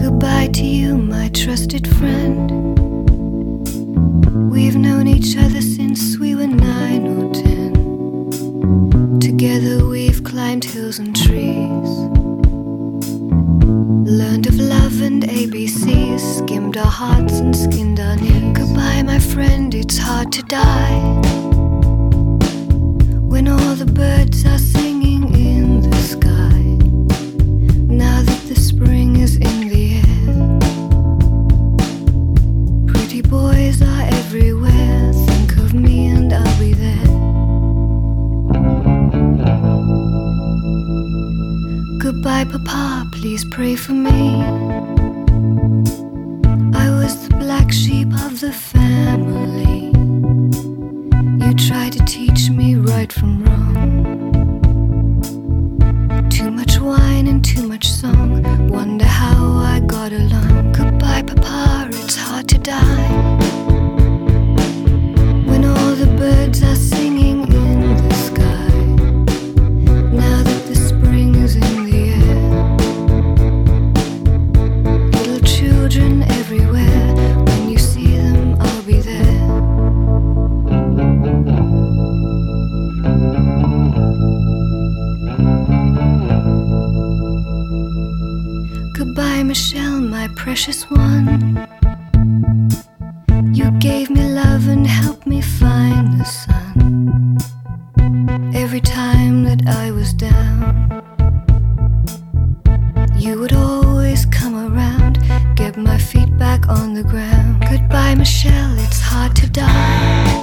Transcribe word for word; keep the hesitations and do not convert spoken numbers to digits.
Goodbye to you, my trusted friend. We've known each other since we were nine or ten. Together we've climbed hills and trees, learned of love and A B Cs, skimmed our hearts and skinned our knees. Goodbye, my friend, it's hard to die when all the birds are singing in the sky. Now that the spring is in the air, pretty boys are everywhere. Think of me and I'll be there. Goodbye, Papa, please pray for me. I was the black sheep of the family. You tried to teach me right from wrong. Too much wine and too much song. Wonder how I got along. Goodbye, Papa, it's hard to die when all the birds are singing in the sky. Now that the spring is in the air, little children everywhere. When you see them, I'll be there. Goodbye, Michelle, my precious one. You gave me love and helped me find the sun. Every time that I was down, you would always come around, get my feet back on the ground. Goodbye, Michelle, it's hard to die